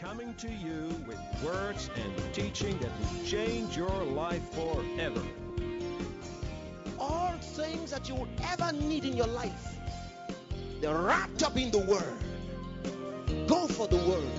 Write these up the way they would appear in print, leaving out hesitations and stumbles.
coming to you with words and teaching that will change your life forever. All things that you would ever need in your life, they're wrapped up in the Word. Go for the Word.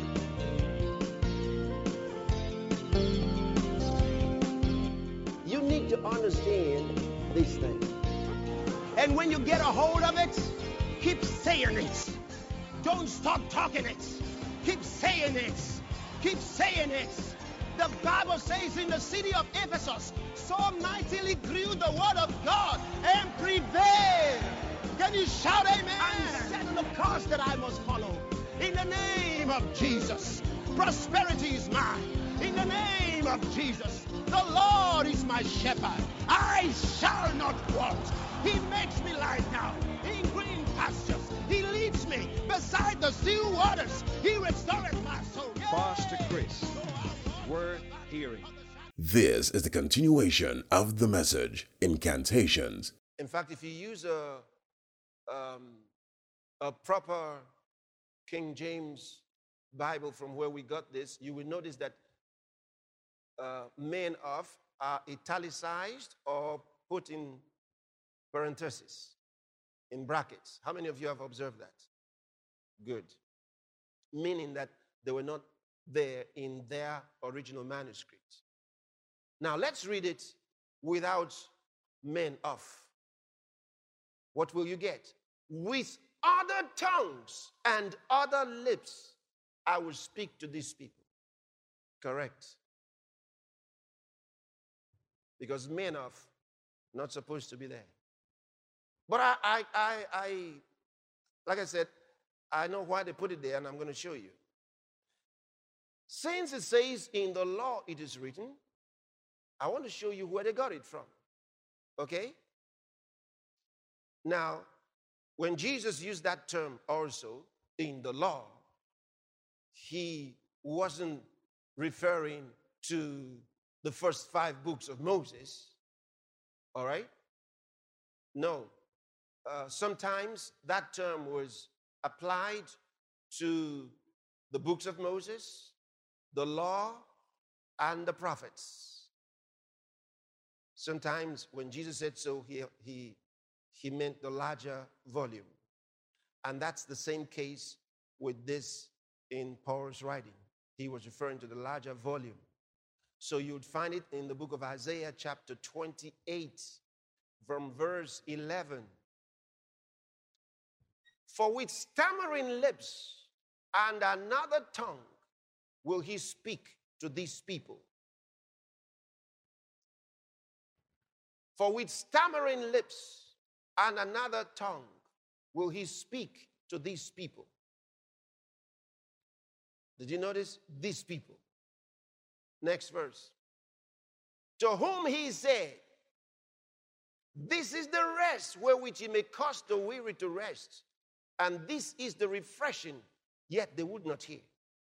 You need to understand these things. And when you get a hold of it, keep saying it. Don't stop talking it. Keep saying it. Keep saying it. The Bible says in the city of Ephesus, so mightily grew the word of God and prevailed. Can you shout amen? I'm setting the course that I must follow. In the name of Jesus, prosperity is mine. In the name of Jesus, the Lord is my shepherd. I shall not want. He makes me lie down in green pastures. He leads me beside the still waters. He restores my soul. Pastor Chris, word hearing. This is the continuation of the message, Incantations. In fact, if you use a proper King James Bible from where we got this, you will notice that men of are italicized or put in parentheses, in brackets. How many of you have observed that? Good. Meaning that they were not there in their original manuscript. Now let's read it without men of. What will you get? With other tongues and other lips, I will speak to these people. Correct. Because men of not supposed to be there. But I like I said, I know why they put it there, and I'm going to show you. Since it says in the law it is written, I want to show you where they got it from. Okay? Now, when Jesus used that term also in the law, he wasn't referring to the first 5 books of Moses. All right? No. Sometimes that term was applied to the books of Moses, the law, and the prophets. Sometimes when Jesus said so, he meant the larger volume. And that's the same case with this in Paul's writing. He was referring to the larger volume. So you would find it in the book of Isaiah chapter 28 from verse 11. For with stammering lips and another tongue will he speak to these people. For with stammering lips and another tongue will he speak to these people. Did you notice? These people. Next verse. To whom he said, this is the rest wherewith he may cause the weary to rest. And this is the refreshing, yet they would not hear.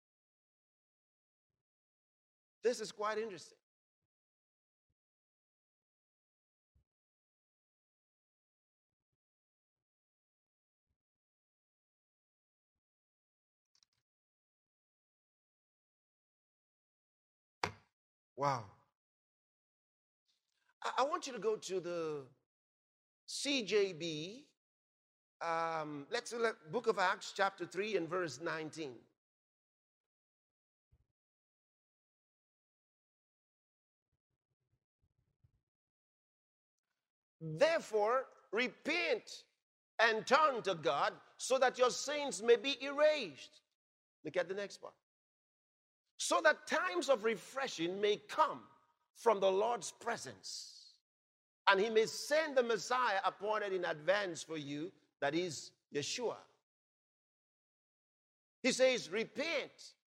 This is quite interesting. Wow. I want you to go to the CJB. Let's look at Book of Acts, chapter 3 and verse 19. Therefore, repent and turn to God so that your sins may be erased. Look at the next part. So that times of refreshing may come from the Lord's presence, and he may send the Messiah appointed in advance for you, that is Yeshua. He says, repent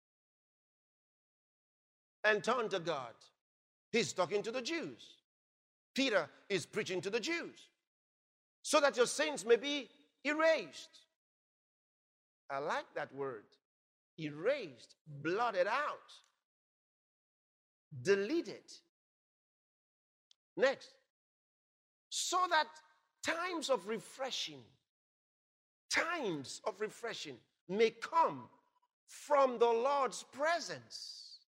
and turn to God. He's talking to the Jews. Peter is preaching to the Jews. So that your sins may be erased. I like that word. Erased, blotted out, deleted. Next. So that times of refreshing may come from the Lord's presence.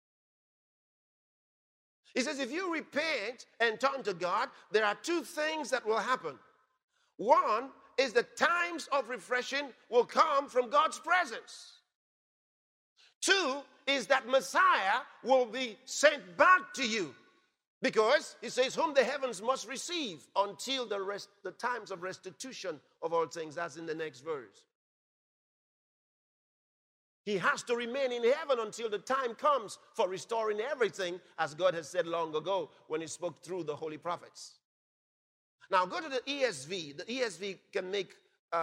He says, if you repent and turn to God, there are two things that will happen. One is the times of refreshing will come from God's presence. Two is that Messiah will be sent back to you. Because he says, whom the heavens must receive until the times of restitution of all things. That's in the next verse. He has to remain in heaven until the time comes for restoring everything, as God has said long ago when he spoke through the holy prophets. Now go to the ESV. The ESV can make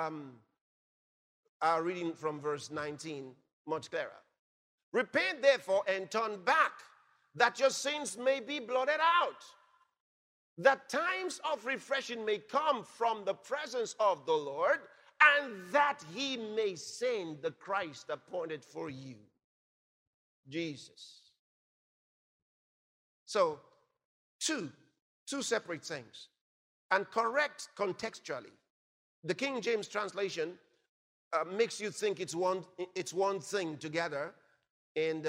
our reading from verse 19 much clearer. Repent therefore and turn back, that your sins may be blotted out, that times of refreshing may come from the presence of the Lord, and that he may send the Christ appointed for you, Jesus. So, two separate things, and correct contextually. The King James translation makes you think it's one thing together, and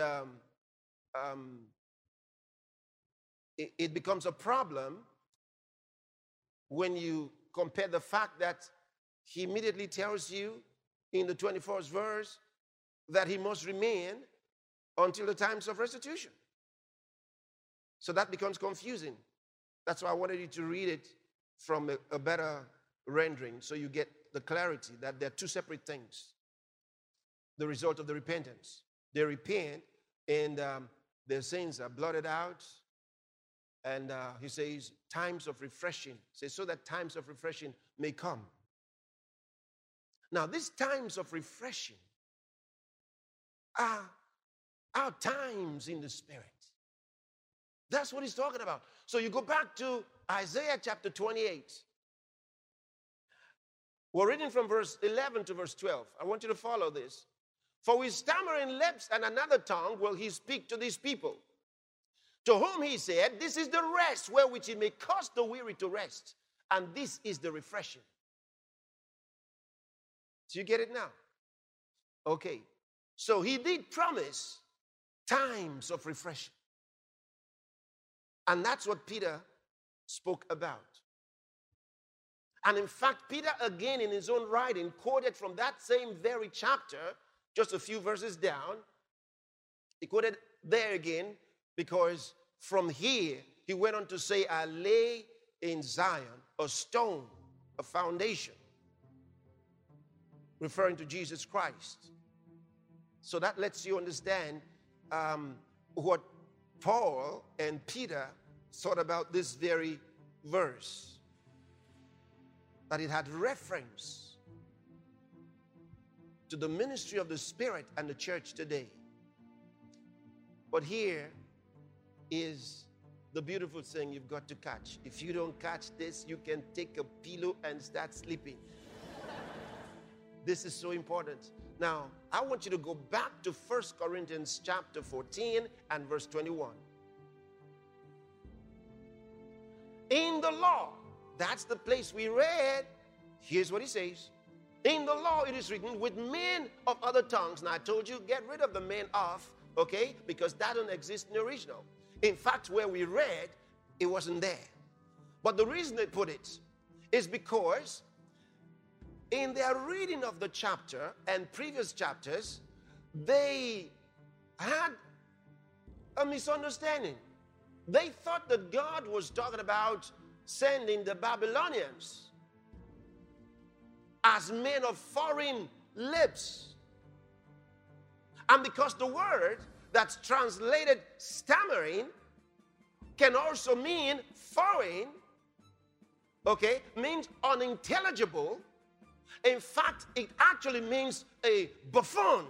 it becomes a problem when you compare the fact that he immediately tells you in the 21st verse that he must remain until the times of restitution. So that becomes confusing. That's why I wanted you to read it from a better rendering so you get the clarity that they're two separate things. The result of the repentance. They repent and their sins are blotted out. And he says, times of refreshing. He says, so that times of refreshing may come. Now, these times of refreshing are times in the Spirit. That's what he's talking about. So you go back to Isaiah chapter 28. We're reading from verse 11 to verse 12. I want you to follow this. For with stammering lips and another tongue will he speak to these people, to whom he said, this is the rest wherewith he may cause the weary to rest, and this is the refreshing. Do you get it now? Okay. So he did promise times of refreshing. And that's what Peter spoke about. And in fact, Peter again in his own writing quoted from that same very chapter, just a few verses down. He quoted there again, because from here, he went on to say, I lay in Zion a stone, a foundation, referring to Jesus Christ. So that lets you understand what Paul and Peter thought about this very verse, that it had reference to the ministry of the Spirit and the church today. But here is the beautiful thing you've got to catch. If you don't catch this, you can take a pillow and start sleeping. This is so important. Now, I want you to go back to 1 Corinthians chapter 14 and verse 21. In the law, that's the place we read. Here's what he says. In the law it is written, with men of other tongues. Now I told you, get rid of the men of, okay? Because that don't exist in the original. In fact, where we read, it wasn't there. But the reason they put it is because in their reading of the chapter and previous chapters, they had a misunderstanding. They thought that God was talking about sending the Babylonians as men of foreign lips. And because the word that's translated stammering can also mean foreign, okay, means unintelligible. In fact, it actually means a buffoon.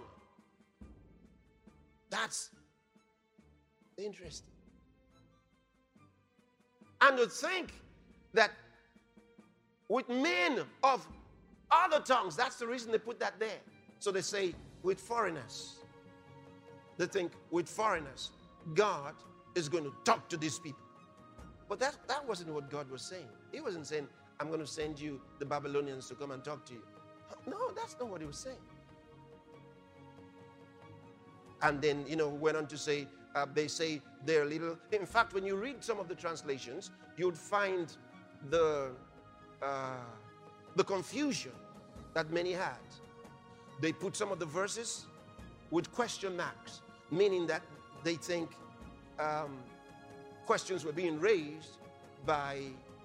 That's interesting. And to think that with men of other tongues, that's the reason they put that there. So they say, with foreigners. They think, with foreigners, God is going to talk to these people. But that wasn't what God was saying. He wasn't saying, I'm going to send you the Babylonians to come and talk to you. No, that's not what he was saying. And then, went on to say, they say they're little. In fact, when you read some of the translations, you'd find the confusion that many had. They put some of the verses with question marks, meaning that they think questions were being raised by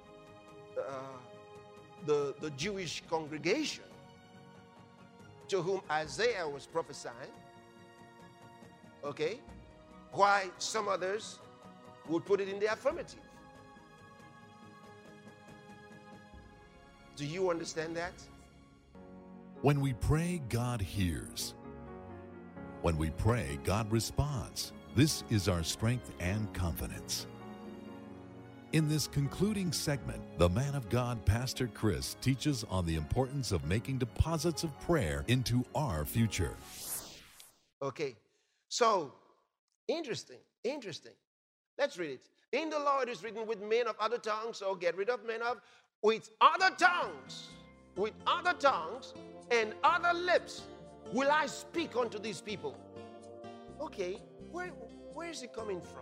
the Jewish congregation to whom Isaiah was prophesying. Okay? Why some others would put it in the affirmative. Do you understand that? When we pray, God hears. When we pray, God responds. This is our strength and confidence. In this concluding segment, the man of God, Pastor Chris, teaches on the importance of making deposits of prayer into our future. Okay, so interesting. Let's read it. In the law it is written, with men of other tongues, so get rid of men of, with other tongues and other lips will I speak unto these people. Okay, where is it coming from?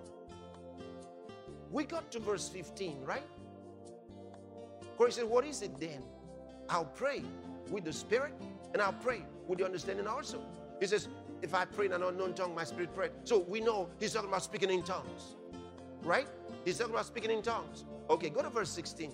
We got to verse 15, right? Where he said, what is it then? I'll pray with the Spirit and I'll pray with the understanding also. He says, if I pray in an unknown tongue, my spirit prayed. So we know he's talking about speaking in tongues, right? He's talking about speaking in tongues. Okay, go to verse 16.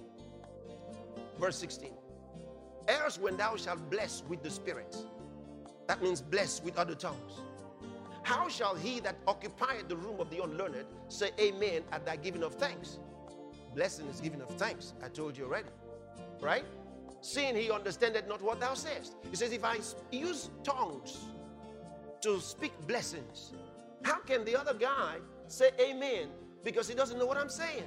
Verse 16. Else when thou shalt bless with the Spirit, that means bless with other tongues, how shall he that occupieth the room of the unlearned say amen at thy giving of thanks? Blessing is giving of thanks. I told you already, right? Seeing he understandeth not what thou sayest. He says, if I use tongues to speak blessings, how can the other guy say amen? Because he doesn't know what I'm saying.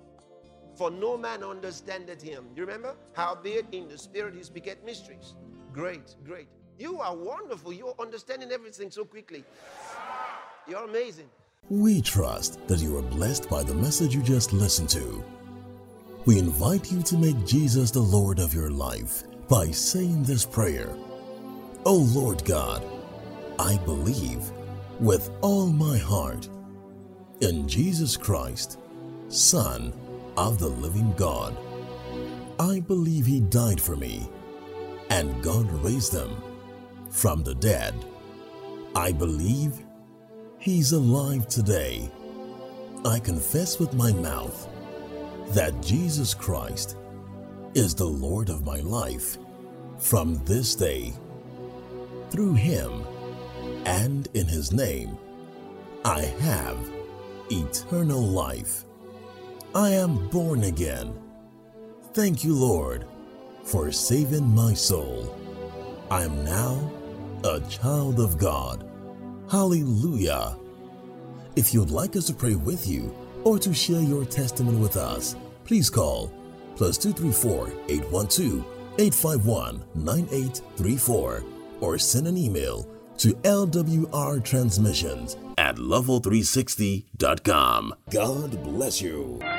For no man understandeth him. You remember? Howbeit in the Spirit he speaketh mysteries. Great. You are wonderful. You're understanding everything so quickly. You're amazing. We trust that you are blessed by the message you just listened to. We invite you to make Jesus the Lord of your life by saying this prayer. Oh Lord God, I believe with all my heart in Jesus Christ, Son of the living God. I believe he died for me and God raised him from the dead. I believe he's alive today. I confess with my mouth that Jesus Christ is the Lord of my life from this day. Through him and in his name, I have eternal life. I am born again. Thank you, Lord, for saving my soul. I am now a child of God. Hallelujah. If you'd like us to pray with you or to share your testimony with us, please call +234 812 851 9834 or send an email to lwrtransmissions@level360.com. God bless you.